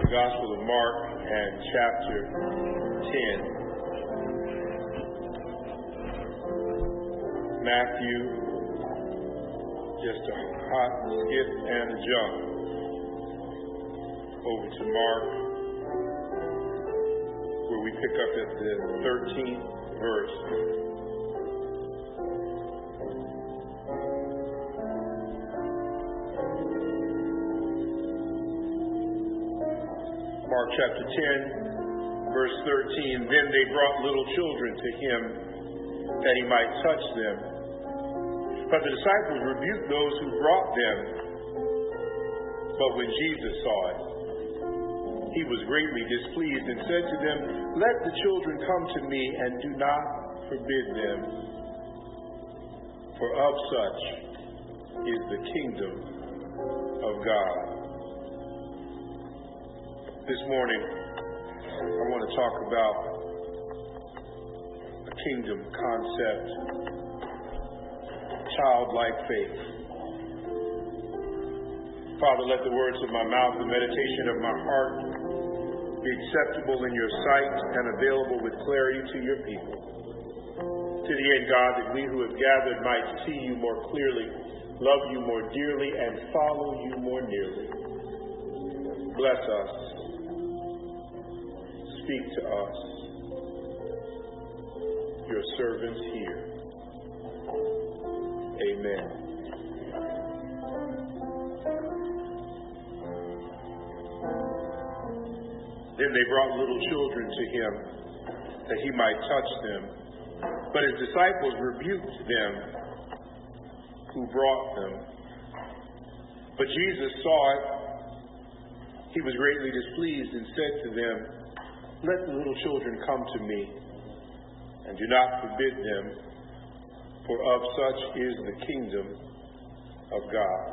The Gospel of Mark and chapter 10. Matthew, just a hot skip and a jump over to Mark, where we pick up at the 13th verse. Mark chapter 10, verse 13. Then they brought little children to him that he might touch them. But the disciples rebuked those who brought them. But when Jesus saw it, he was greatly displeased and said to them, Let the children come to me, and do not forbid them, for of such is the kingdom of God. This morning, I want to talk about a kingdom concept, childlike faith. Father, let the words of my mouth and meditation of my heart be acceptable in your sight and available with clarity to your people. To the end, God, that we who have gathered might see you more clearly, love you more dearly, and follow you more nearly. Bless us. Speak to us, your servants here. Amen. Then they brought little children to him that he might touch them. But his disciples rebuked them who brought them. But Jesus saw it. He was greatly displeased and said to them, Let the little children come to me, and do not forbid them, for of such is the kingdom of God.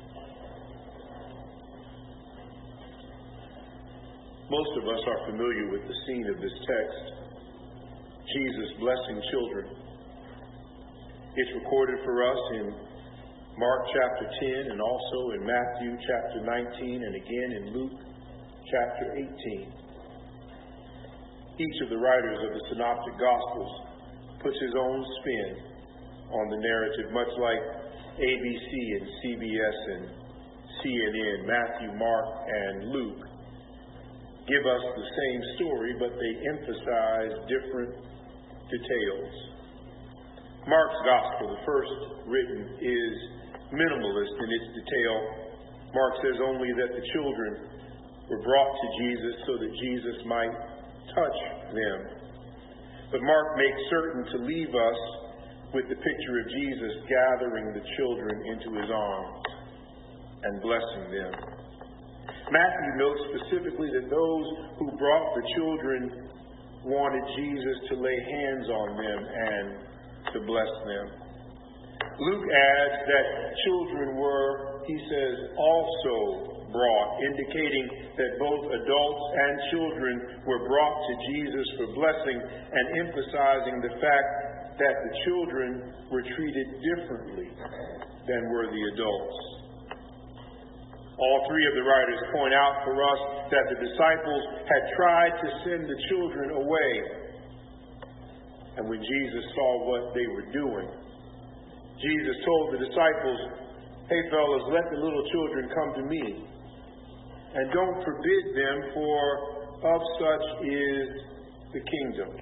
Most of us are familiar with the scene of this text, Jesus blessing children. It's recorded for us in Mark chapter 10 and also in Matthew chapter 19 and again in Luke chapter 18. Each of the writers of the Synoptic Gospels puts his own spin on the narrative, much like ABC and CBS and CNN, Matthew, Mark, and Luke give us the same story, but they emphasize different details. Mark's Gospel, the first written, is minimalist in its detail. Mark says only that the children were brought to Jesus so that Jesus might touch them. But Mark makes certain to leave us with the picture of Jesus gathering the children into his arms and blessing them. Matthew notes specifically that those who brought the children wanted Jesus to lay hands on them and to bless them. Luke adds that children were, he says, also brought, indicating that both adults and children were brought to Jesus for blessing and emphasizing the fact that the children were treated differently than were the adults. All three of the writers point out for us that the disciples had tried to send the children away. And when Jesus saw what they were doing, Jesus told the disciples, Hey fellas, let the little children come to me. And don't forbid them, for of such is the kingdom.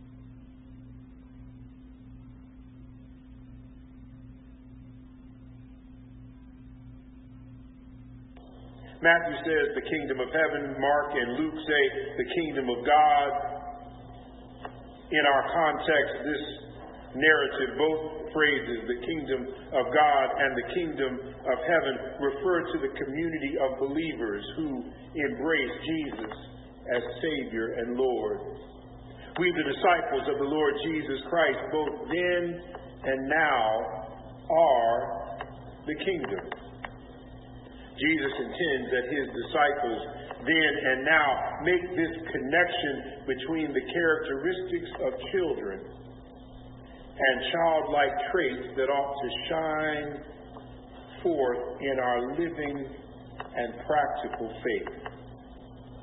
Matthew says the kingdom of heaven. Mark and Luke say the kingdom of God. In our context, this narrative, both phrases, the kingdom of God and the kingdom of heaven, refer to the community of believers who embrace Jesus as Savior and Lord. We, the disciples of the Lord Jesus Christ, both then and now, are the kingdom. Jesus intends that his disciples then and now make this connection between the characteristics of children and childlike traits that ought to shine forth in our living and practical faith.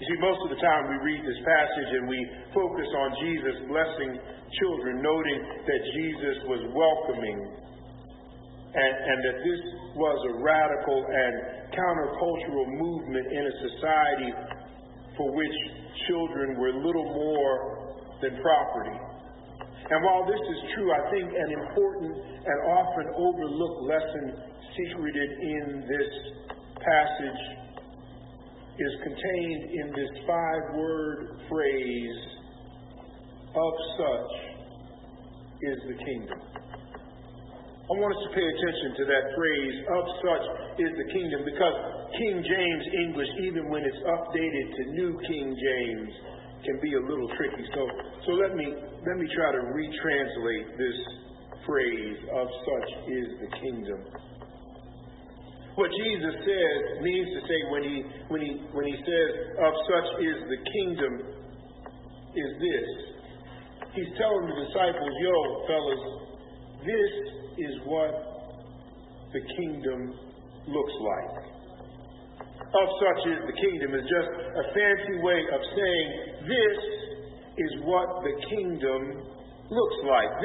You see, most of the time we read this passage and we focus on Jesus blessing children, noting that Jesus was welcoming and that this was a radical and countercultural movement in a society for which children were little more than property. And while this is true, I think an important and often overlooked lesson secreted in this passage is contained in this 5-word phrase, "Of such is the kingdom." I want us to pay attention to that phrase, "Of such is the kingdom," because King James English, even when it's updated to New King James, can be a little tricky. So let me try to retranslate this phrase, "Of such is the kingdom." What Jesus says means to say when he says, "Of such is the kingdom," is this. He's telling the disciples, "Yo, fellas, this is what the kingdom looks like." Of such is the kingdom is just a fancy way of saying this is what the kingdom looks like.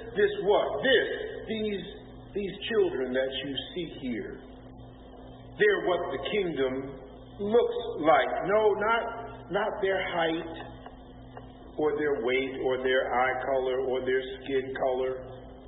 These children that you see here, they're what the kingdom looks like. No, not their height or their weight or their eye color or their skin color,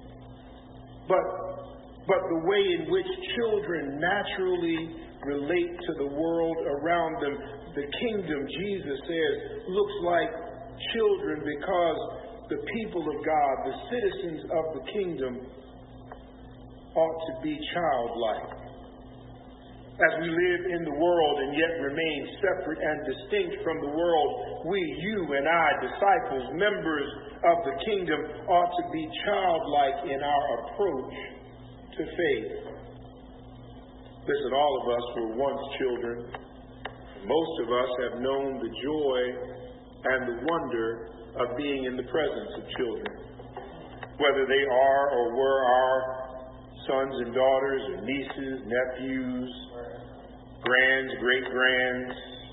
but the way in which children naturally relate to the world around them. The kingdom, Jesus says, looks like children because the people of God, the citizens of the kingdom, ought to be childlike. As we live in the world and yet remain separate and distinct from the world, we, you and I, disciples, members of the kingdom, ought to be childlike in our approach to faith. Listen, all of us were once children. Most of us have known the joy and the wonder of being in the presence of children, whether they are or were our sons and daughters, or nieces, nephews, grands, great-grands.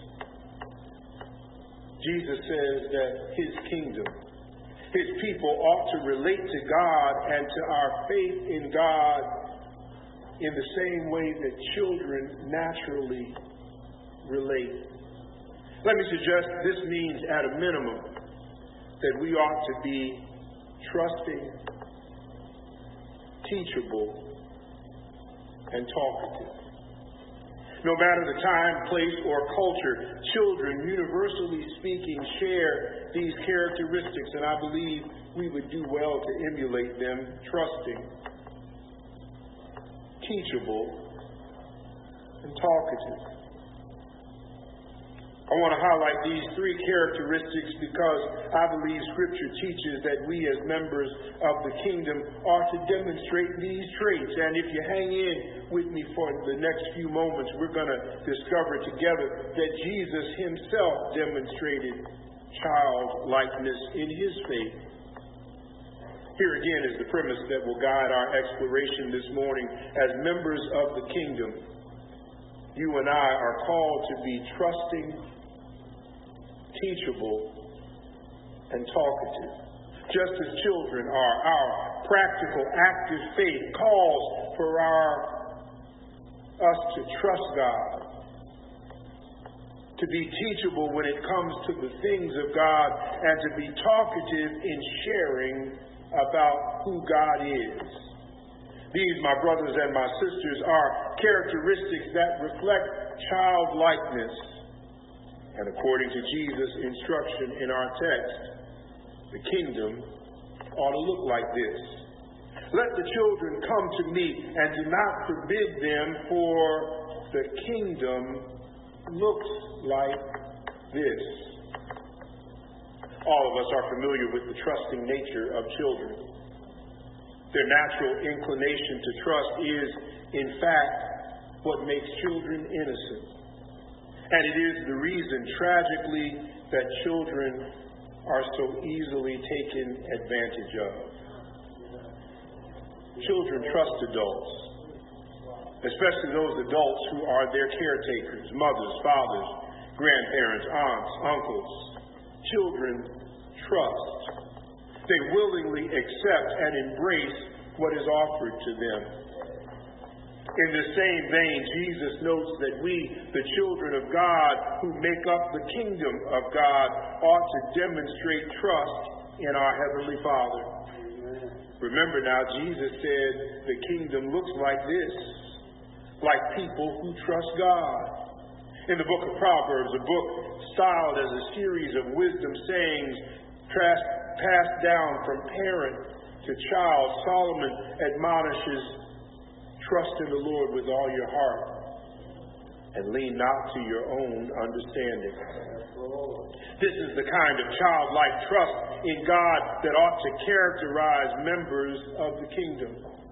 Jesus says that his kingdom, his people ought to relate to God and to our faith in God in the same way that children naturally relate. Let me suggest this means, at a minimum, that we ought to be trusting, teachable, and talkative. No matter the time, place, or culture, children, universally speaking, share these characteristics, and I believe we would do well to emulate them: trusting, teachable, and talkative. I want to highlight these 3 characteristics because I believe Scripture teaches that we as members of the kingdom are to demonstrate these traits. And if you hang in with me for the next few moments, we're going to discover together that Jesus himself demonstrated childlikeness in his faith. Here again is the premise that will guide our exploration this morning. As members of the kingdom, you and I are called to be trusting, teachable, and talkative. Just as children are, our practical, active faith calls for us to trust God, to be teachable when it comes to the things of God, and to be talkative in sharing about who God is. These, my brothers and my sisters, are characteristics that reflect childlikeness. And according to Jesus' instruction in our text, the kingdom ought to look like this. Let the children come to me, and do not forbid them, for the kingdom looks like this. All of us are familiar with the trusting nature of children. Their natural inclination to trust is, in fact, what makes children innocent. And it is the reason, tragically, that children are so easily taken advantage of. Children trust adults, especially those adults who are their caretakers, mothers, fathers, grandparents, aunts, uncles. Children trust. They willingly accept and embrace what is offered to them. In the same vein, Jesus notes that we, the children of God who make up the kingdom of God, ought to demonstrate trust in our Heavenly Father. Remember now, Jesus said the kingdom looks like this, like people who trust God. In the book of Proverbs, a book styled as a series of wisdom sayings passed down from parent to child, Solomon admonishes, trust in the Lord with all your heart and lean not to your own understanding. This is the kind of childlike trust in God that ought to characterize members of the kingdom.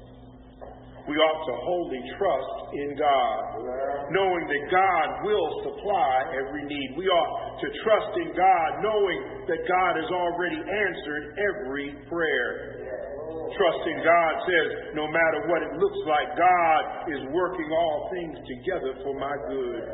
We ought to wholly trust in God, knowing that God will supply every need. We ought to trust in God, knowing that God has already answered every prayer. Trust in God says, no matter what it looks like, God is working all things together for my good.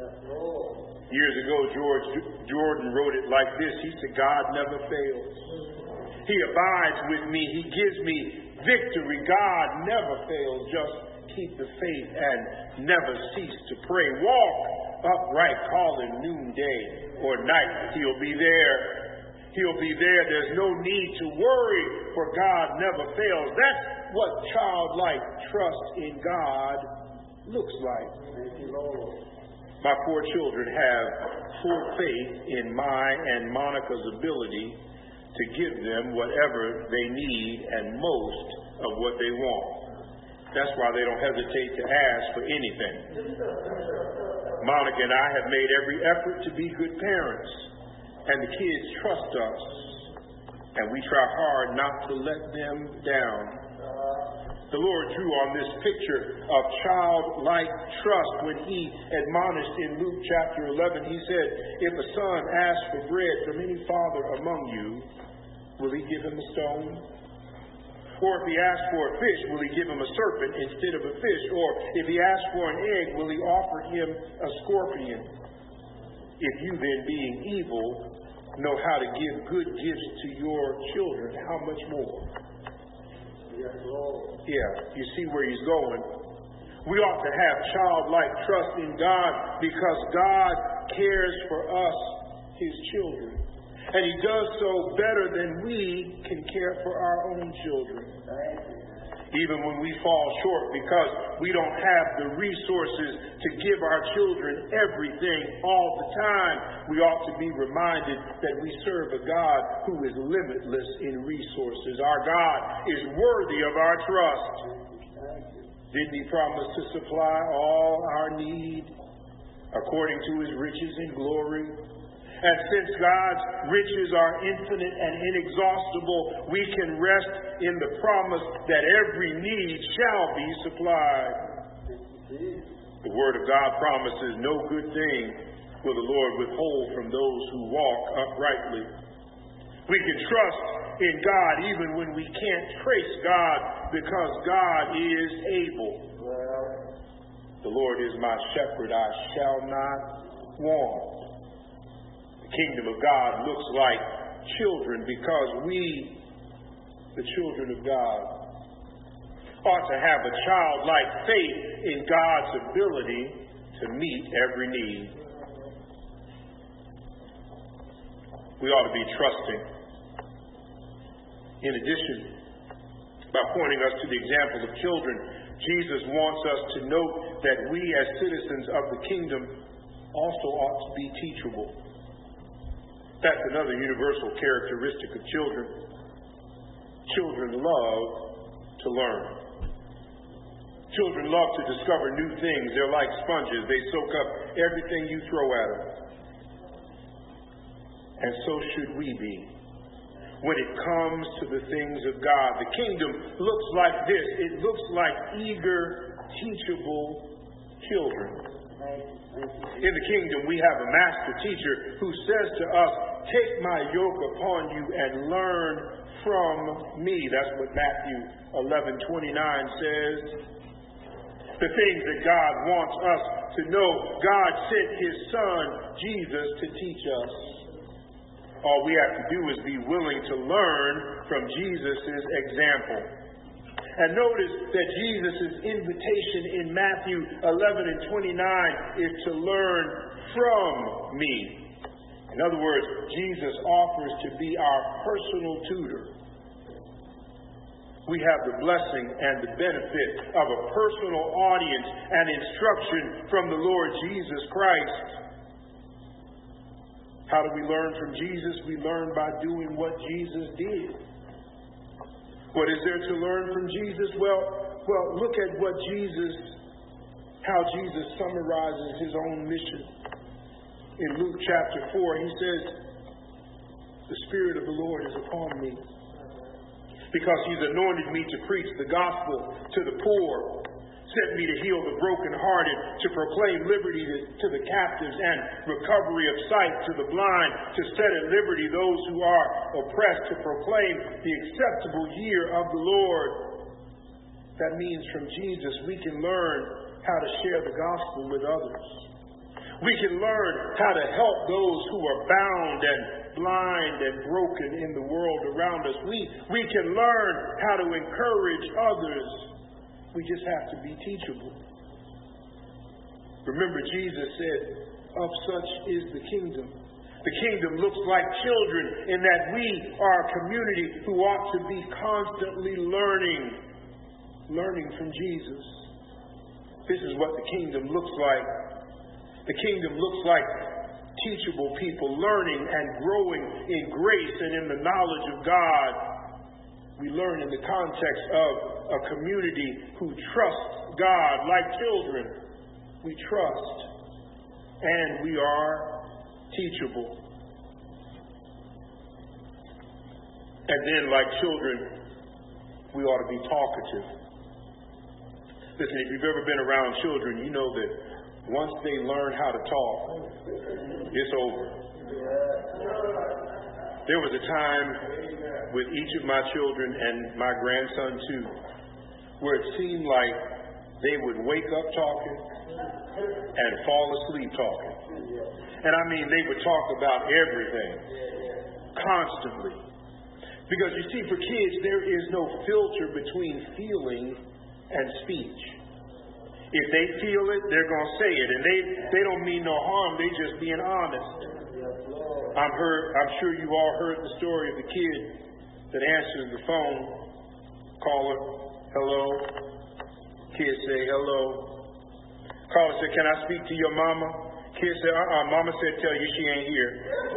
Years ago, Jordan wrote it like this. He said, God never fails. He abides with me. He gives me victory. God never fails. Just keep the faith and never cease to pray. Walk upright, calling noonday or night. He'll be there. He'll be there. There's no need to worry, for God never fails. That's what childlike trust in God looks like. Thank you, Lord. My 4 children have full faith in my and Monica's ability to give them whatever they need and most of what they want. That's why they don't hesitate to ask for anything. Monica and I have made every effort to be good parents, and the kids trust us, and we try hard not to let them down. The Lord drew on this picture of childlike trust when he admonished in Luke chapter 11. He said, if a son asks for bread from any father among you, will he give him a stone? Or if he asks for a fish, will he give him a serpent instead of a fish? Or if he asks for an egg, will he offer him a scorpion? If you then, being evil, know how to give good gifts to your children, how much more? Yeah, you see where he's going. We ought to have childlike trust in God because God cares for us, his children. And he does so better than we can care for our own children. Even when we fall short because we don't have the resources to give our children everything all the time, we ought to be reminded that we serve a God who is limitless in resources. Our God is worthy of our trust. Didn't he promise to supply all our need according to his riches and glory? And since God's riches are infinite and inexhaustible, we can rest in the promise that every need shall be supplied. The Word of God promises no good thing will the Lord withhold from those who walk uprightly. We can trust in God even when we can't trace God because God is able. The Lord is my shepherd, I shall not want. Kingdom of God looks like children because we, the children of God, ought to have a childlike faith in God's ability to meet every need. We ought to be trusting. In addition, by pointing us to the example of children, Jesus wants us to note that we as citizens of the kingdom also ought to be teachable. That's another universal characteristic of children. Children love to learn. Children love to discover new things. They're like sponges. They soak up everything you throw at them. And so should we be. When it comes to the things of God, the kingdom looks like this. It looks like eager, teachable children. In the kingdom, we have a master teacher who says to us, take my yoke upon you and learn from me. That's what Matthew 11:29 says. the things that God wants us to know. God sent His Son, Jesus, to teach us. All we have to do is be willing to learn from Jesus' example. And notice that Jesus' invitation in Matthew 11 and 29 is to learn from me. In other words, Jesus offers to be our personal tutor. We have the blessing and the benefit of a personal audience and instruction from the Lord Jesus Christ. How do we learn from Jesus? We learn by doing what Jesus did. What is there to learn from Jesus? Well, look at how Jesus summarizes His own mission. In Luke chapter 4, He says, "The Spirit of the Lord is upon me, because He's anointed me to preach the gospel to the poor, sent me to heal the brokenhearted, to proclaim liberty to the captives and recovery of sight to the blind, to set at liberty those who are oppressed, to proclaim the acceptable year of the Lord." That means from Jesus we can learn how to share the gospel with others. We can learn how to help those who are bound and blind and broken in the world around us. We can learn how to encourage others. We just have to be teachable. Remember, Jesus said, "Of such is the kingdom." The kingdom looks like children in that we are a community who ought to be constantly learning from Jesus. This is what the kingdom looks like. The kingdom looks like teachable people learning and growing in grace and in the knowledge of God. We learn in the context of a community who trusts God like children. We trust and we are teachable. And then, like children, we ought to be talkative. Listen, if you've ever been around children, you know that once they learn how to talk, it's over. There was a time with each of my children and my grandson too, where it seemed like they would wake up talking and fall asleep talking. And I mean, they would talk about everything constantly. Because you see, for kids, there is no filter between feeling and speech. If they feel it, they're going to say it. And they don't mean no harm. They just being honest. I'm sure you all heard the story of the kid that answers the phone. Caller, hello. Kid say, hello. Caller said, can I speak to your mama? Kid said, mama said tell you she ain't here.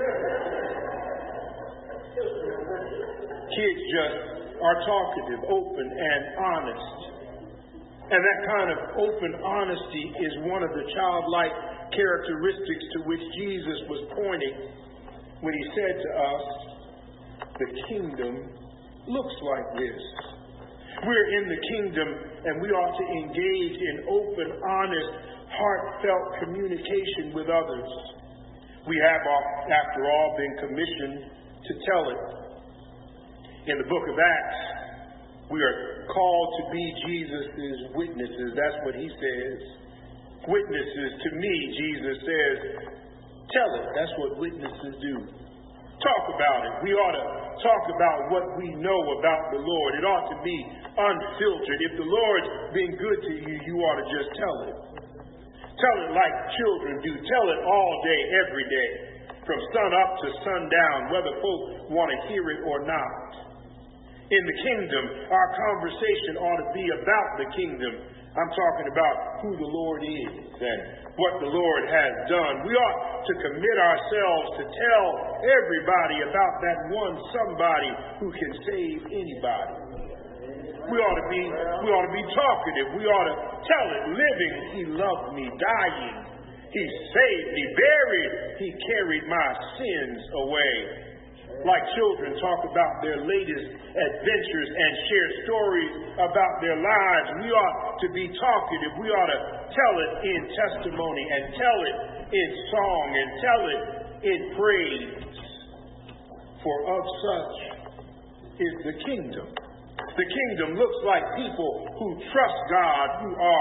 Kids just are talkative, open, and honest. And that kind of open honesty is one of the childlike characteristics to which Jesus was pointing when He said to us, the kingdom looks like this. We're in the kingdom and we ought to engage in open, honest, heartfelt communication with others. We have, after all, been commissioned to tell it. In the book of Acts, we are called to be Jesus' witnesses. That's what He says. Witnesses to me, Jesus says. Tell it. That's what witnesses do. Talk about it. We ought to talk about what we know about the Lord. It ought to be unfiltered. If the Lord's been good to you, you ought to just tell it. Tell it like children do. Tell it all day, every day, from sun up to sundown, whether folks want to hear it or not. In the kingdom, our conversation ought to be about the kingdom. I'm talking about who the Lord is and what the Lord has done. We ought to commit ourselves to tell everybody about that one somebody who can save anybody. We ought to be talkative. We ought to tell it. Living, He loved me. Dying, He saved me. Buried, He carried my sins away. Like children talk about their latest adventures and share stories about their lives. We ought to be talkative. We ought to tell it in testimony and tell it in song and tell it in praise. For of such is the kingdom. The kingdom looks like people who trust God, who are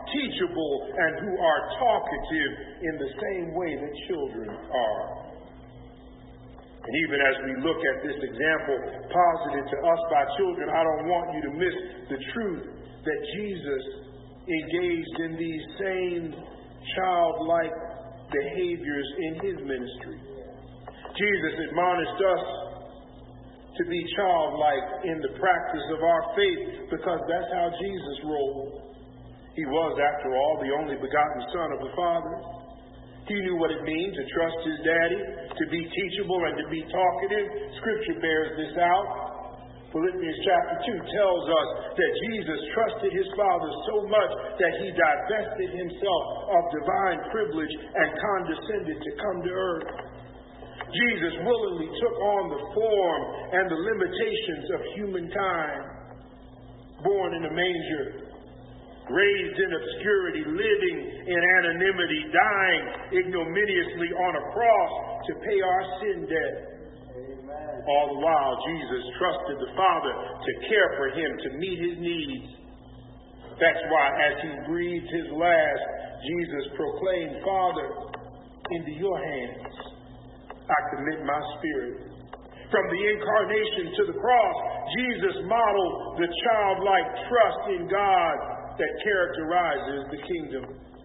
teachable and who are talkative in the same way that children are. And even as we look at this example posited to us by children, I don't want you to miss the truth that Jesus engaged in these same childlike behaviors in his ministry. Jesus admonished us to be childlike in the practice of our faith because that's how Jesus rolled. He was, after all, the only begotten Son of the Father. He knew what it means to trust his daddy, to be teachable and to be talkative. Scripture bears this out. Philippians chapter 2 tells us that Jesus trusted his Father so much that he divested himself of divine privilege and condescended to come to earth. Jesus willingly took on the form and the limitations of humankind. Born in a manger, raised in obscurity, living in anonymity, dying ignominiously on a cross to pay our sin debt. Amen. All the while, Jesus trusted the Father to care for him, to meet his needs. That's why, as he breathed his last, Jesus proclaimed, "Father, into your hands I commit my spirit." From the incarnation to the cross, Jesus modeled the childlike trust in God that characterizes the kingdom.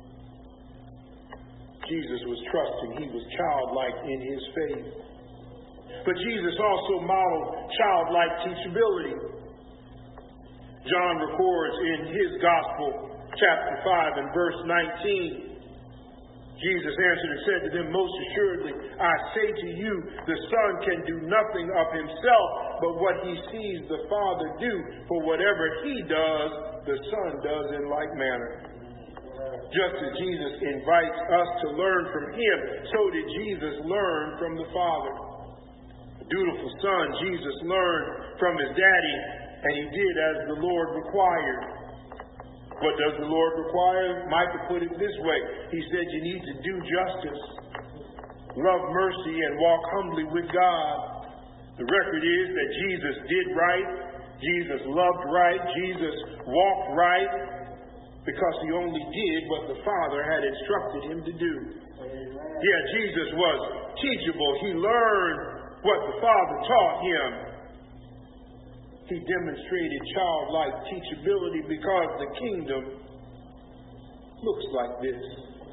Jesus was trusting. He was childlike in his faith. But Jesus also modeled childlike teachability. John records in his gospel, chapter 5 and verse 19, Jesus answered and said to them, "Most assuredly, I say to you, the Son can do nothing of himself, but what he sees the Father do. For whatever he does, the Son does in like manner." Just as Jesus invites us to learn from him, so did Jesus learn from the Father. The dutiful son, Jesus learned from his daddy, and he did as the Lord required. What does the Lord require? Micah put it this way. He said you need to do justice, love mercy, and walk humbly with God. The record is that Jesus did right, Jesus loved right, Jesus walked right, because he only did what the Father had instructed him to do. Yeah, Jesus was teachable. He learned what the Father taught him. He demonstrated childlike teachability because the kingdom looks like this.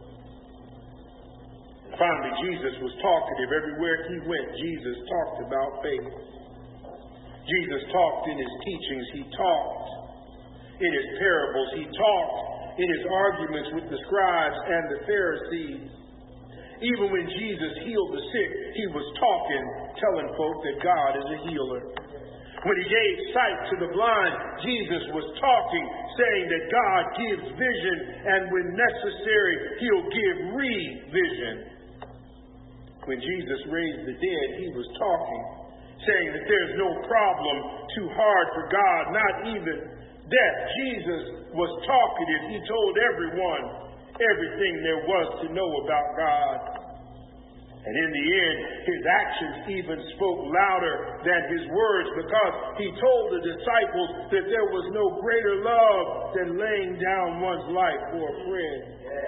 Finally, Jesus was talkative. Everywhere he went, Jesus talked about faith. Jesus talked in his teachings. He talked in his parables. He talked in his arguments with the scribes and the Pharisees. Even when Jesus healed the sick, he was talking, telling folk that God is a healer. When he gave sight to the blind, Jesus was talking, saying that God gives vision, and when necessary, he'll give revision. When Jesus raised the dead, he was talking, saying that there's no problem too hard for God, not even death. Jesus was talkative. He told everyone everything there was to know about God. And in the end, his actions even spoke louder than his words, because he told the disciples that there was no greater love than laying down one's life for a friend.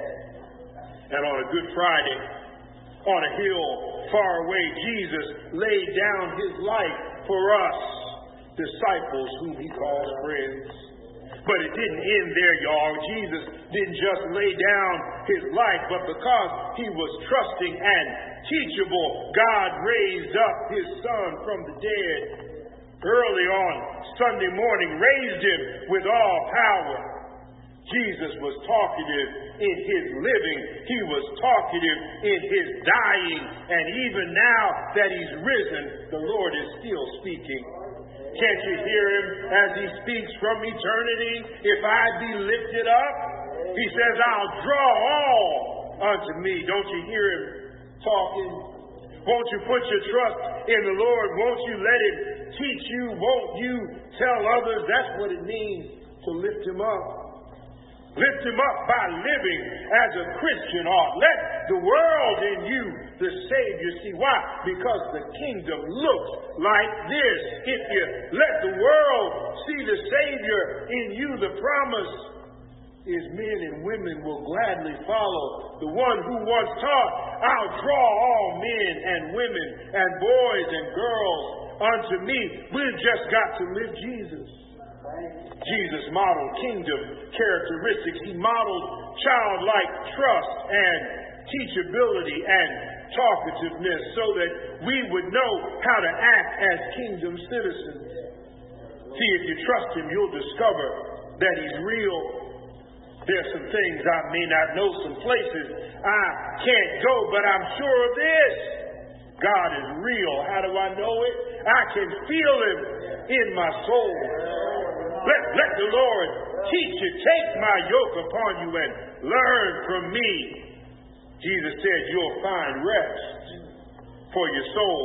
And on a Good Friday, on a hill far away, Jesus laid down his life for us, disciples whom he calls friends. But it didn't end there, y'all. Jesus didn't just lay down his life, but because he was trusting and teachable, God raised up his Son from the dead. Early on Sunday morning, raised him with all power. Jesus was talkative in his living. He was talkative in his dying. And even now that he's risen, the Lord is still speaking. Can't you hear him as he speaks from eternity? If I be lifted up, he says, I'll draw all unto me. Don't you hear him talking? Won't you put your trust in the Lord? Won't you let him teach you? Won't you tell others? That's what it means to lift him up. Lift him up by living as a Christian ought. Let the world in you the Savior see. Why? Because the kingdom looks like this. If you let the world see the Savior in you, the promise is men and women will gladly follow the one who once taught, I'll draw all men and women and boys and girls unto me. We've just got to live Jesus. Jesus modeled kingdom characteristics. He modeled childlike trust and teachability and talkativeness so that we would know how to act as kingdom citizens. See, if you trust him, you'll discover that he's real. There's some things I may not know, some places I can't go, but I'm sure of this. God is real. How do I know it? I can feel him in my soul. Let the Lord teach you. Take my yoke upon you and learn from me. Jesus said you'll find rest for your soul.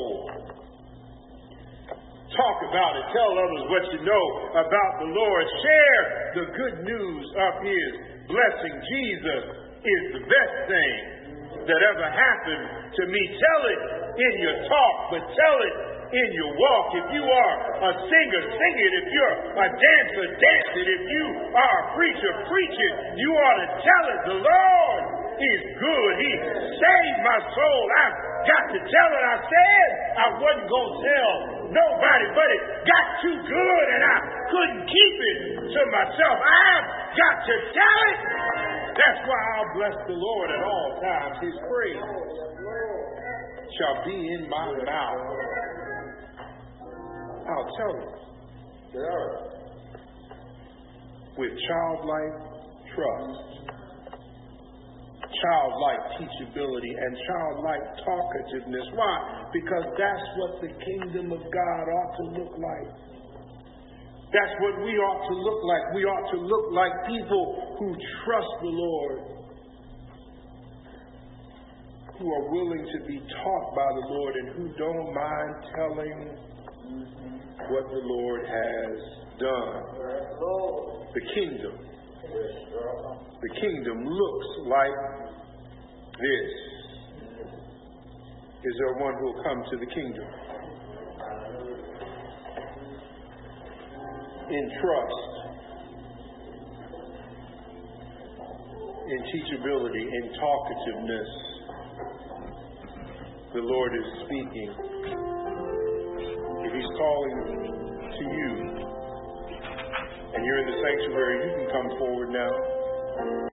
Talk about it. Tell others what you know about the Lord. Share the good news of his blessing. Jesus is the best thing that ever happened to me. Tell it in your talk, but tell it in your walk. If you are a singer, sing it. If you're a dancer, dance it. If you are a preacher, preach it. You ought to tell it. The Lord is good. He saved my soul. I've got to tell it. I said I wasn't going to tell nobody, but it got too good and I couldn't keep it to myself. I've got to tell it. That's why I'll bless the Lord at all times. His praise shall be in my mouth. I'll tell it with childlike trust, childlike teachability, and childlike talkativeness. Why? Because that's what the kingdom of God ought to look like. That's what we ought to look like. We ought to look like people who trust the Lord, who are willing to be taught by the Lord, and who don't mind telling what the Lord has done. The kingdom looks like this. Is there one who will come to the kingdom? In trust, in teachability, in talkativeness, the Lord is speaking. If he's calling to you and you're in the sanctuary, you can come forward now.